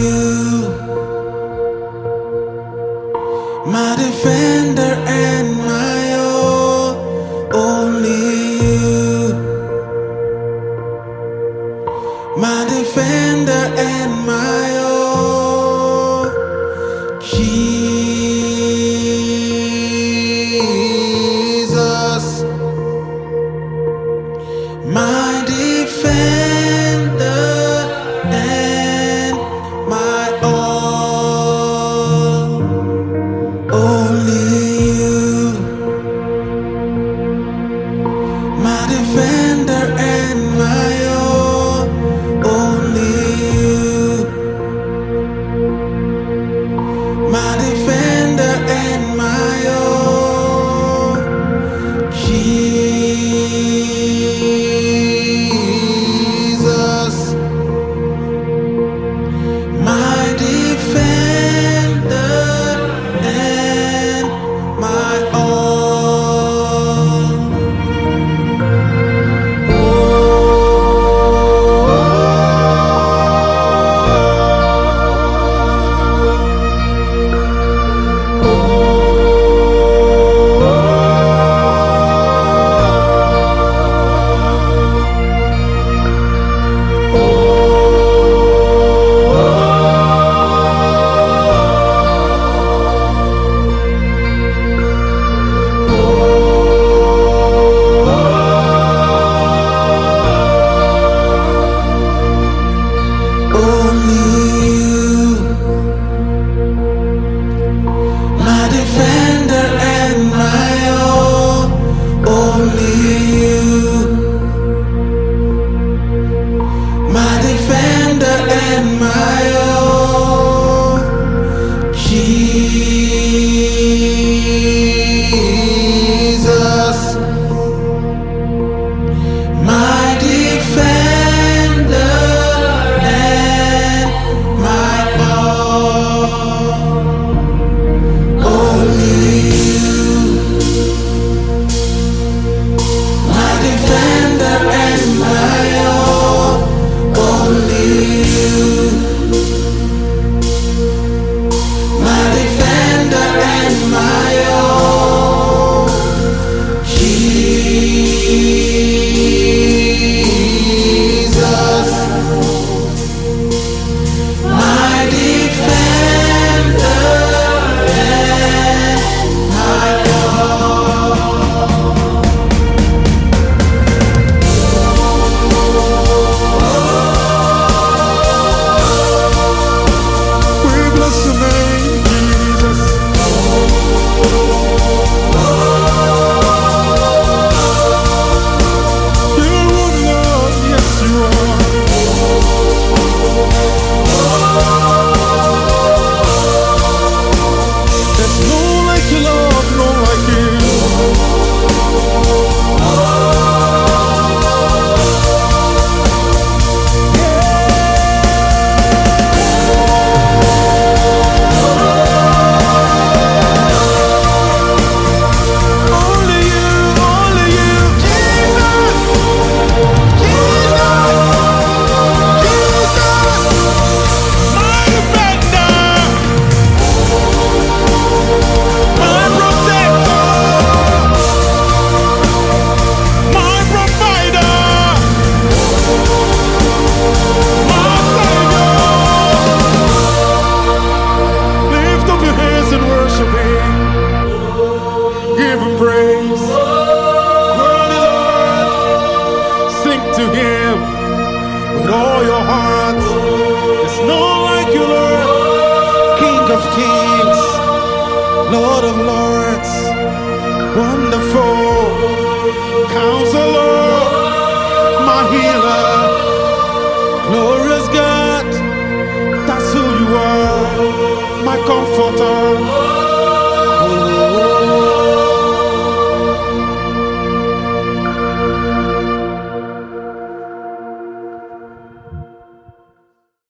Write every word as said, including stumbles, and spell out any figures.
you, my defender and my all, only you, my defender and my all, Jesus, my defender and my all, only you, my defender and my all, only you, my defender and my all, Jesus, my defender and my all. Kings, Lord of Lords, wonderful Counselor, my healer, glorious God, that's who you are, my comforter.